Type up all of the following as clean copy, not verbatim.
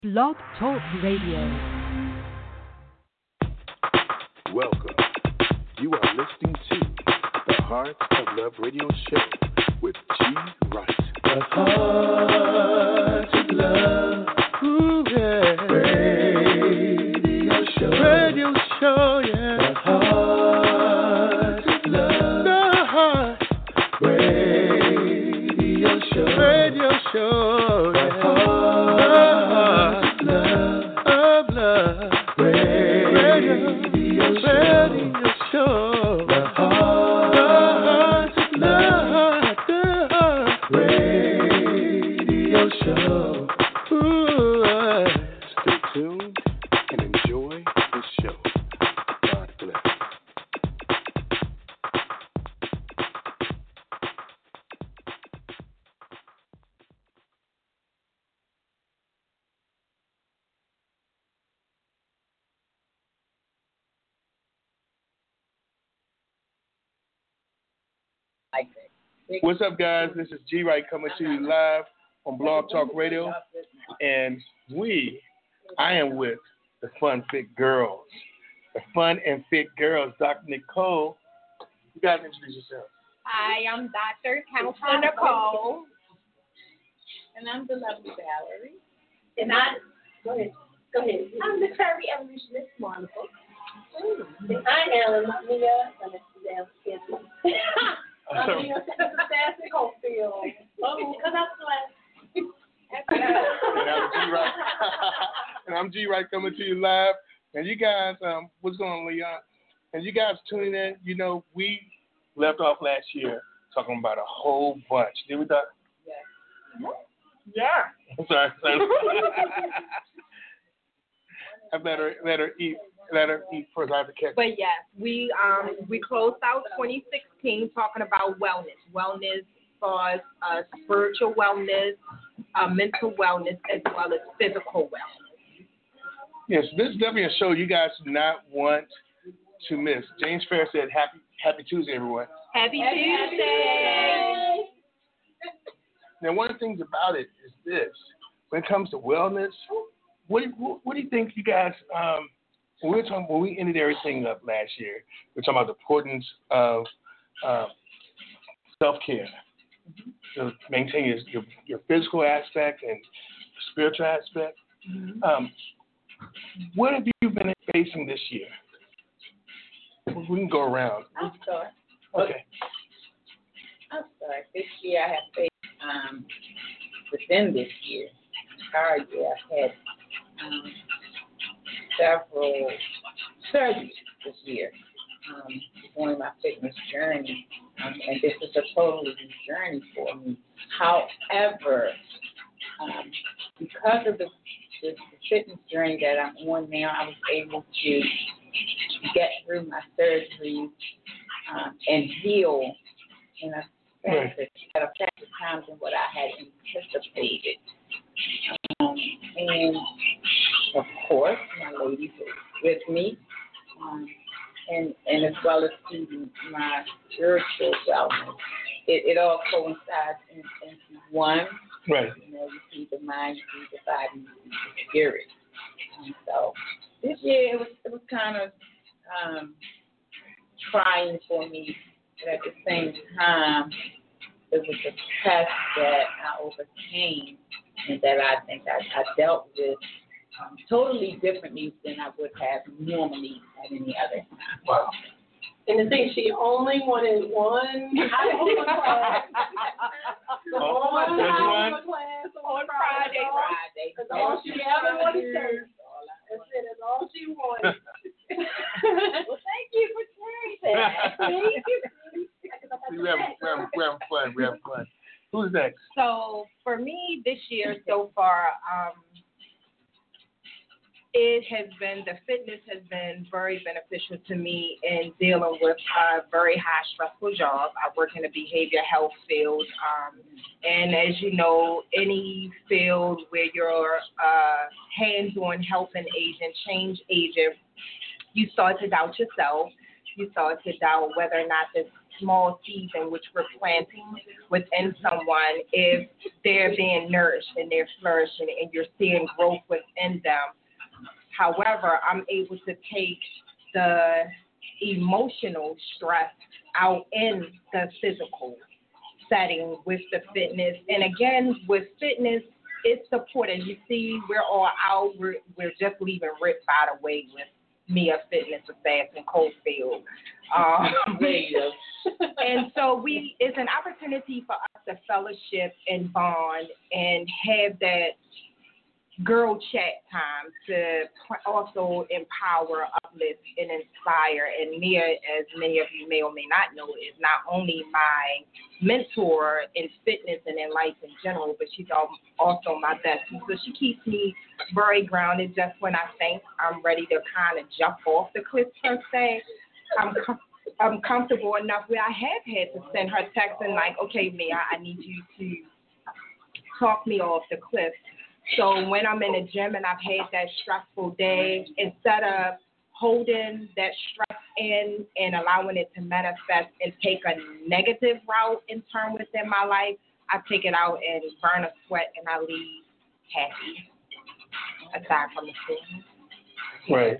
Blog Talk Radio. Welcome. You are listening to the Heart of Love Radio Show with G. Wright. The Heart of Love. Ooh, yeah. Radio Show. Radio Show, yeah. The Heart of Love. The Heart. Radio Show. Radio Show, The yeah. Heart Of love. Radio Show. The Heart of Love. Radio Show. Ooh, stay tuned and enjoy the show. God bless. What's up, guys? This is G. Wright coming to you live on Blog Talk Radio, and I am with the Fun Fit Girls. The Fun and Fit Girls, Dr. Nicole. You guys introduce yourself. Hi, I'm Dr. Counselor Nicole. And I'm the lovely Valerie. And go ahead. I'm the Fairy Evolutionist Monica. And I am Mia, I'm Suzanne Kinsey. I'm Mia Sassy Hopefield. Because I'm And I'm G. Wright coming to you live. And you guys, what's going on, Leon? And you guys tuning in, you know, we left off last year talking about a whole bunch. Did we, Doc? Yeah. I'm sorry. I let her eat first. I have to catch. But yes, we closed out 2016 talking about wellness. Wellness as spiritual wellness, mental wellness, as well as physical wellness. Yes, this is definitely a show you guys do not want to miss. James Fair said, Happy Tuesday, everyone. Happy Tuesday. Now, one of the things about it is this. When it comes to wellness, what do you think you guys, when we ended everything up last year, we're talking about the importance of self-care, to maintain your physical aspect and spiritual aspect. What have you been facing this year? We can go around. I'll start. Okay. This year I have faced, within this year, entire year, I've had several surgeries this year during my fitness journey. And this is a totally new journey for me. However, because of the fitness journey that I'm on now, I was able to get through my surgery and heal in a faster time than what I had anticipated. And of course, my ladies are with me, and as well as to my spiritual wellness. It all coincides into one. Right. You know, you see the mind, you see the body, you see the spirit. So this year it was kind of trying for me, but at the same time, it was a test that I overcame and that I think I dealt with totally differently than I would have normally at any other time. Wow. And the thing, she only wanted one Alma class. One Alma class on Friday. That's all she ever wanted to do. That's it. That's all she wanted. Well, thank you for sharing that. Thank you. We're having fun. Who's next? So for me this year so far, the fitness has been very beneficial to me in dealing with a very high stressful job. I work in the behavior health field. And as you know, any field where you're hands-on helping agent, change agent, you start to doubt yourself. You start to doubt whether or not this small seeds in which we're planting within someone, if they're being nourished and they're flourishing and you're seeing growth within them. However, I'm able to take the emotional stress out in the physical setting with the fitness. And again, with fitness, it's supported. You see, we're all out. We're just leaving Rip, by the way, with Mia Fitness Assassin Cofield. And so it's an opportunity for us to fellowship and bond and have that girl chat time to also empower, uplift, and inspire. And Mia, as many of you may or may not know, is not only my mentor in fitness and in life in general, but she's also my bestie. So she keeps me very grounded. Just when I think I'm ready to kind of jump off the cliff per se, I'm comfortable enough where I have had to send her text and like, okay, Mia, I need you to talk me off the cliff. So when I'm in the gym and I've had that stressful day, instead of holding that stress in and allowing it to manifest and take a negative route in turn within my life, I take it out and burn a sweat and I leave happy, aside from the food. Right.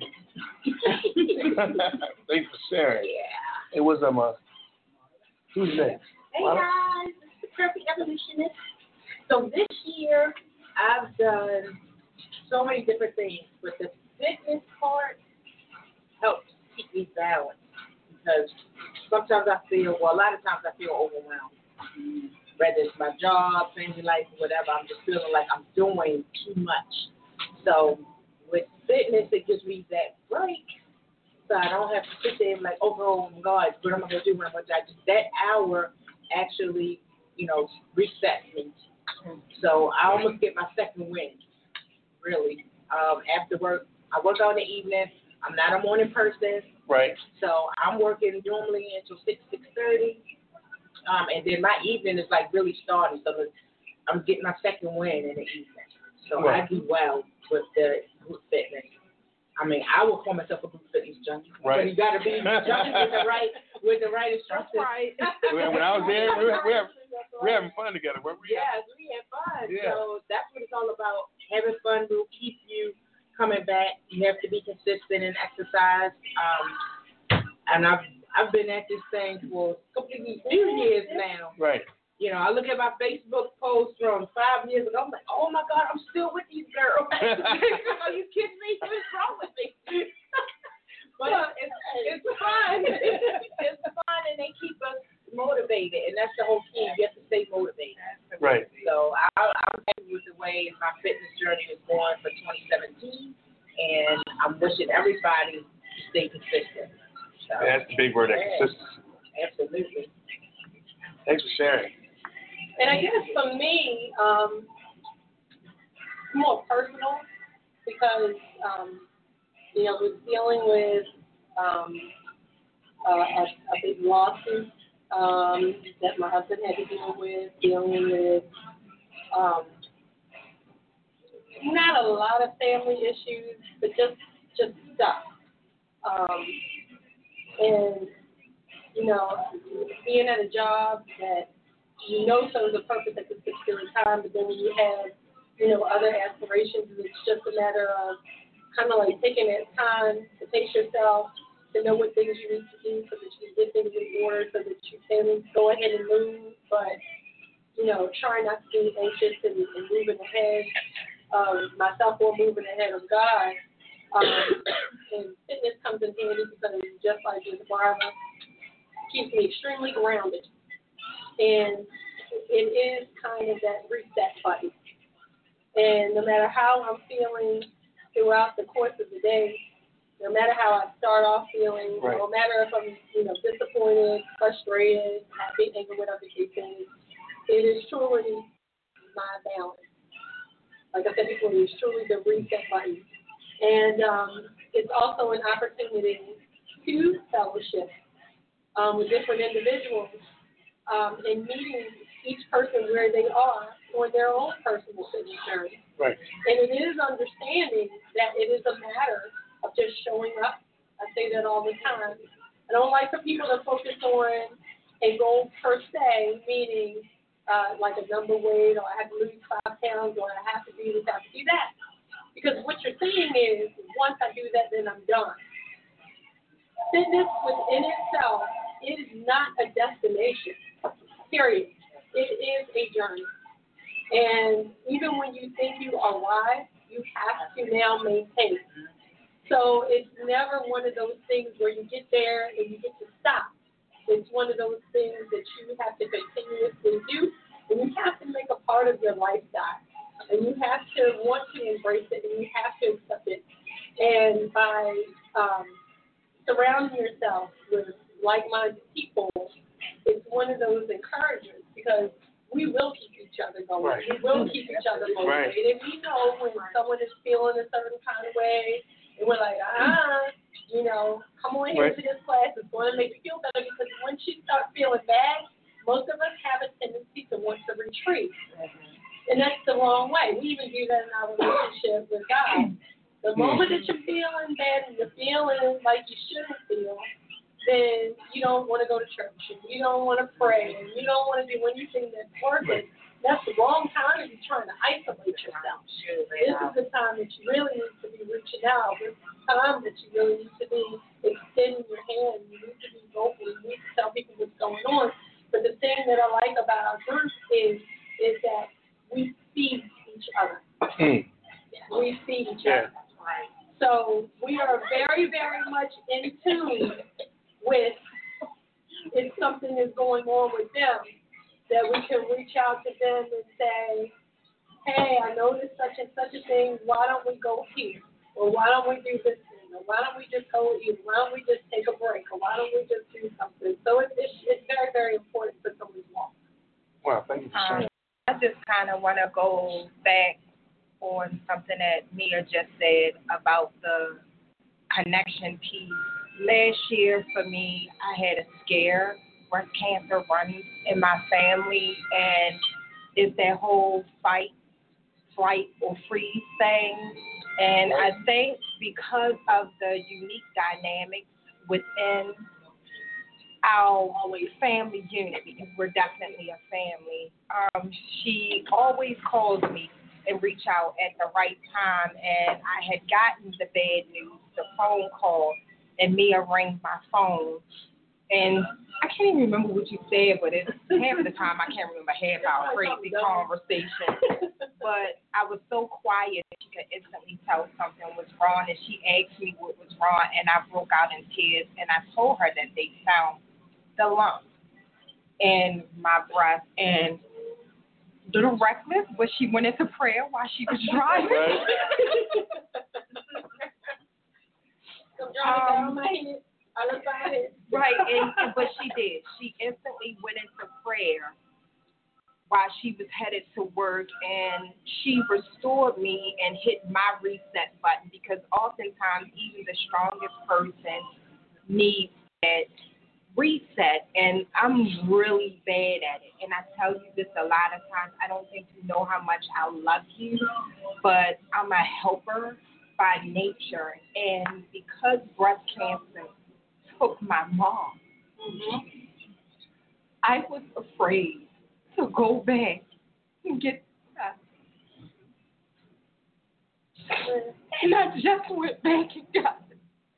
Thanks for sharing. Yeah. It was who's next? Hey guys, this is the Perfect Evolutionist. So this year, I've done so many different things, but the fitness part helps keep me balanced because sometimes a lot of times I feel overwhelmed. Whether it's my job, family life, whatever, I'm just feeling like I'm doing too much. So with fitness, it gives me that break, so I don't have to sit there and like, oh my God, what am I going to do? What am I going to do? That hour actually, resets me. So I almost get my second win, really. After work, I work out in the evening. I'm not a morning person. Right. So I'm working normally until 6:30. And then my evening is like really starting. So I'm getting my second win in the evening. So I do well with the group fitness. I mean, I will call myself a group fitness junkie. Right. But you got to be junkie with the right instructor. Right. When I was there, we're having fun together, weren't we? Yes, we had fun. Yeah. So that's what it's all about. Having fun will keep you coming back. You have to be consistent and exercise. And I've been at this thing for a few years now. Right. I look at my Facebook posts from 5 years ago. I'm like, oh my God, I'm still with these girls. Are you kidding me? What's wrong with me? But it's fun. It's fun, and they keep us motivated, and that's the whole key. You have to stay motivated. Right. So I'm happy with the way my fitness journey is going for 2017, and I'm wishing everybody to stay consistent. So, That's the big word, consistency. Absolutely. Thanks for sharing. And I guess for me, it's more personal because, we're dealing with a big lawsuit that my husband had to deal with, dealing with not a lot of family issues, but just stuff. And, being at a job that serves a purpose at this particular time, but then when you have, other aspirations, it's just a matter of kind of like taking that time to pace yourself, to know what things you need to do so that you can get things in order, so that you can go ahead and move, but, try not to be anxious and moving ahead of myself or moving ahead of God. And fitness comes in handy because just like this Barbara, keeps me extremely grounded. And it is kind of that reset button. And no matter how I'm feeling throughout the course of the day, no matter how I start off feeling, right. No matter if I'm, disappointed, frustrated, happy, angry, whatever the case is, it is truly my balance. Like I said before, it's truly the reset button. And it's also an opportunity to fellowship with different individuals and meeting each person where they are on their own personal fitness journey. Right. And it is understanding that it is a matter of just showing up. I say that all the time. I don't like for people to focus on a goal per se, meaning like a number weight, or I have to lose 5 pounds, or I have to do this, I have to do that. Because what you're saying is, once I do that, then I'm done. Fitness within itself is not a destination, period. It is a journey. And even when you think you arrive, you have to now maintain. So it's never one of those things where you get there and you get to stop. It's one of those things that you have to continuously do, and you have to make a part of your lifestyle. And you have to want to embrace it, and you have to accept it. And by surrounding yourself with like-minded people, it's one of those encouragers, because we will keep each other going. Right. We will keep each other motivated. Right. And we know when someone is feeling a certain kind of way, and we're like, come on here to this class. It's going to make you feel better, because once you start feeling bad, most of us have a tendency to want to retreat. And that's the wrong way. We even do that in our relationship with God. The moment that you're feeling bad and you're feeling like you shouldn't feel, then you don't want to go to church, and you don't want to pray, and you don't want to do anything that's working. That's the wrong time to be trying to isolate yourself. This is the time that you really need to be reaching out. This is the time that you really need to be extending your hand. You need to be vocal. You need to tell people what's going on. But the thing that I like about our group is that we feed each other. We feed each other. So we are very, very much in tune with if something is going on with them, that we can reach out to them and say, hey, I noticed such and such a thing. Why don't we go here? Or why don't we do this thing? Or why don't we just go eat? Why don't we just take a break? Or why don't we just do something? So it's very, very important for someone's walk. Wow, thank you for sharing. I just kind of want to go back on something that Mia just said about the connection piece. Last year for me, I had a scare. Breast cancer runs in my family, and it's that whole fight, flight, or freeze thing. And I think because of the unique dynamics within our family unit, because we're definitely a family, she always calls me and reach out at the right time. And I had gotten the bad news, the phone call, and Mia rings my phone. And I can't even remember what you said, but it's half of the time I can't remember half our crazy conversation. But I was so quiet that she could instantly tell something was wrong, and she asked me what was wrong, and I broke out in tears, and I told her that they found the lump in my breast. And little reckless, but she went into prayer while she was driving. Right, but she did. She instantly went into prayer while she was headed to work, and she restored me and hit my reset button, because oftentimes even the strongest person needs that reset, and I'm really bad at it. And I tell you this a lot of times. I don't think you know how much I love you, but I'm a helper by nature. And because breast cancer took my mom, I was afraid to go back and get tested. And I just went back and got it.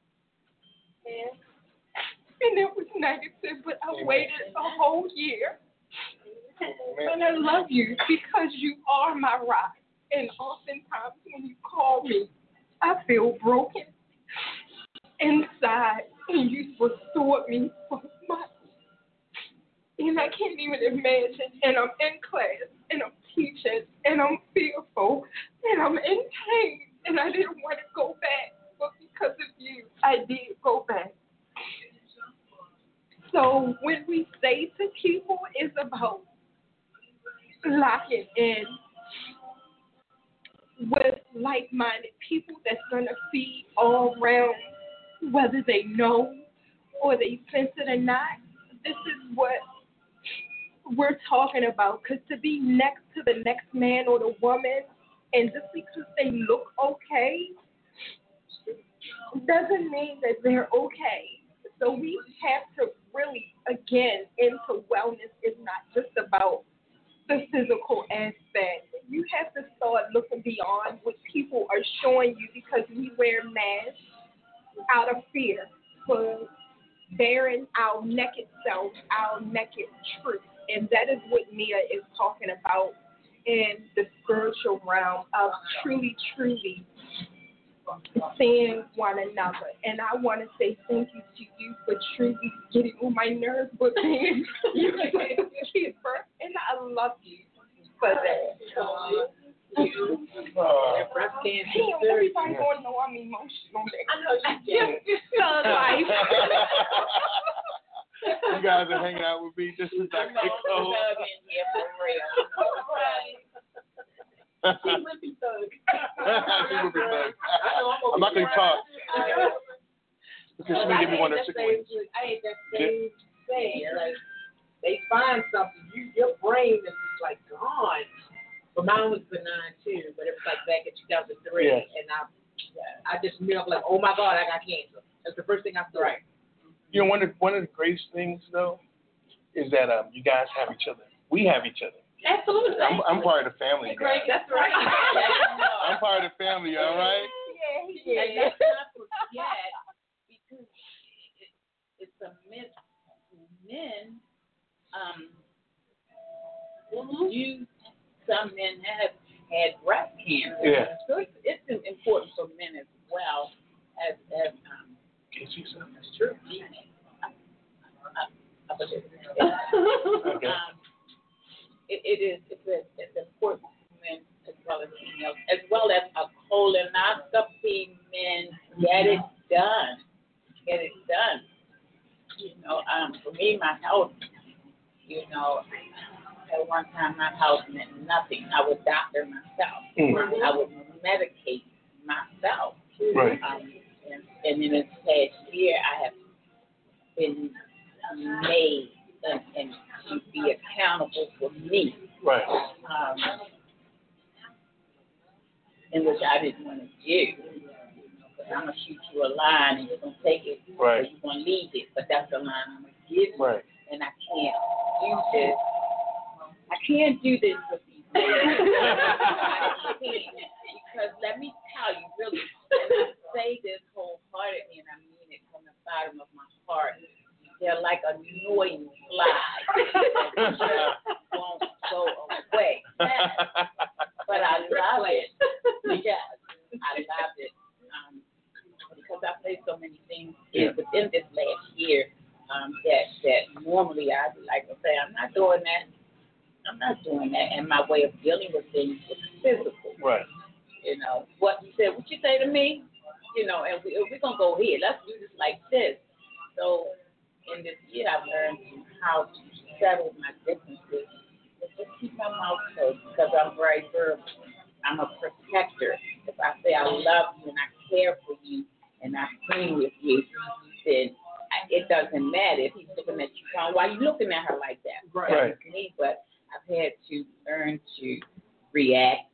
And it was negative, but I waited a whole year. And I love you because you are my rock. And oftentimes when you call me, I feel broken inside, and you restored me so much. And I can't even imagine. And I'm in class, and I'm teaching, and I'm fearful, and I'm in pain, and I didn't want to go back. But because of you, I did go back. So when we say to people, it's about locking in with like-minded people that's going to feed all around, whether they know or they sense it or not. This is what we're talking about, because to be next to the next man or the woman, and just because they look okay, doesn't mean that they're okay. So we have to really again, into wellness is not just about the physical aspect. You have to start looking beyond what people are showing you because we wear masks out of fear for bearing our naked self, our naked truth. And that is what Mia is talking about in the spiritual realm of truly seeing one another. And I want to say thank you to you for truly getting on my nerves, but being you keeper. And I love you for that. Damn, everybody gonna know I'm emotional. I know you do. Thug life. You guys are hanging out with me. This is Dr. Cole. She would be thug. She would be thug. I'm not going to talk. Because she give me one of those situations. I hate that same thing. Like, they find something, your brain is just like gone. But mine was benign too, but it was like back in 2003, yeah. And I just knew, I'm like, oh my God, I got cancer. That's the first thing I thought. Right. You know, one of the greatest things though is that you guys have each other. We have each other. Absolutely. I'm part of the family. Great, that's right. I'm part of the family, all right? Yeah. And let's not forget, because it's a myth to men, some men have had breast cancer. Yeah. So it's important for men as well as Can you see something? That's true. Okay. It's important for men as well as females, as well as a colonoscopy. Men, get it done. You know, for me, my health, you know, at one time my health meant nothing. I would doctor myself. I would medicate myself. Right. And in this past year, I have been made and to be accountable for me. Right. In which I didn't want to do. But I'm going to shoot you a line and you're going to take it. Right. Or you're going to leave it. But that's the line I'm going to give you. Right. And I can't do this. I can't do this with these men. I can't. Because let me tell you, really, and I say this wholeheartedly, and I mean it from the bottom of my heart. They're like annoying flies that won't go away. But I love it. Yes, I love it. Because I say so many things within this last year that normally I'd be like, okay, I'm not doing that. And my way of dealing with things was physical. Right. You know, what you say to me, you know, and we're going to go here. Let's do this like this. So in this year, I've learned how to settle my differences. Just keep my mouth closed because I'm very verbal. I'm a protector. If I say I love you and I care for you and I clean with you, then it doesn't matter if he's looking at you. Why are you looking at her like that? Right. That's me, but I've had to learn to react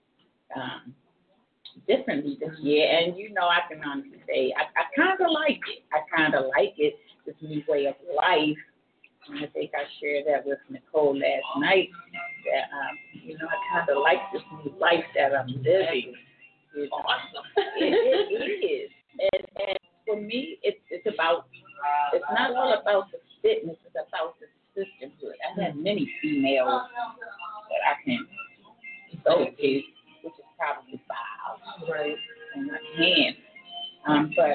differently this year. And, you know, I can honestly say I kind of like it. This new way of life. And I think I shared that with Nicole last night, that, you know, I kind of like this new life that I'm living. It's awesome. It is. And for me, it's not all about the fitness, it's about the sisterhood. I have many females that I can go to, which is probably 5. Right. And I can. But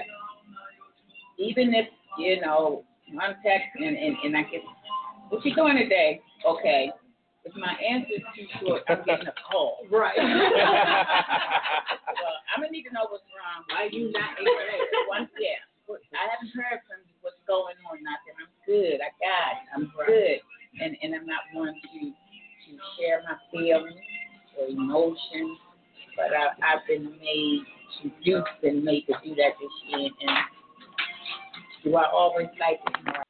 even if, you know, one text and I get, what you doing today? Okay. If my answer is too short, I'm getting a call. Right. Well, I'm going to need to know what's wrong. Why you not able to I haven't heard from you what's going on. Nothing. I'm good. I'm good. And I'm not one to share my feelings or emotions. But I've been made to do that this year. And do I always like it? No,